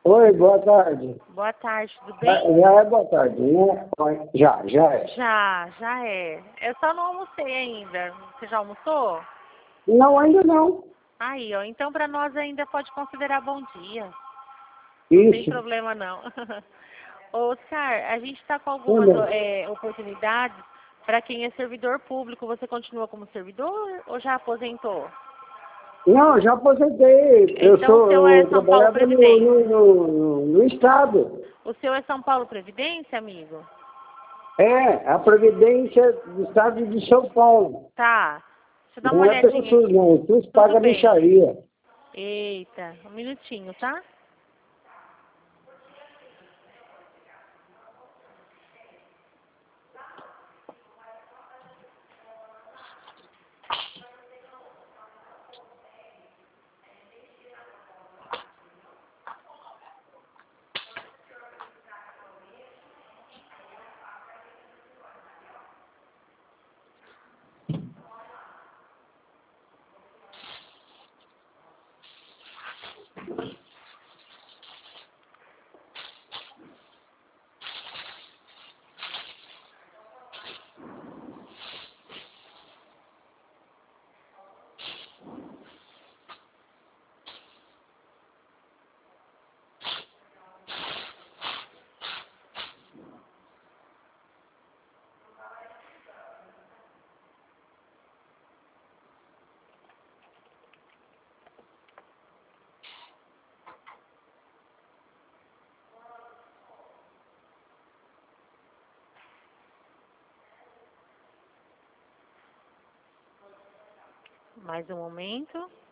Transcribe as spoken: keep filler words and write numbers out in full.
Oi, boa tarde. Boa tarde, tudo Já, bem? já é boa tarde, né? Já, já é. Já, já é. Eu só não almocei ainda. Você já almoçou? Não, ainda não. Aí, ó. Então, para nós ainda pode considerar bom dia. Não tem Isso. problema, não. Ô, Oscar, a gente está com algumas Tudo. é, oportunidades para quem é servidor público. Você continua como servidor ou já aposentou? Não, já aposentei. Eu Então, o sou, seu é eu São Paulo trabalhava no, Previdência. no, no, no Estado. O seu é São Paulo Previdência, amigo? É, a Previdência do Estado de São Paulo. Tá. Deixa eu dar uma Não é pelo olhadinha SUS, aqui. não. O SUS Tudo paga bem. mixaria. Eita, um minutinho, tá? Mais um momento.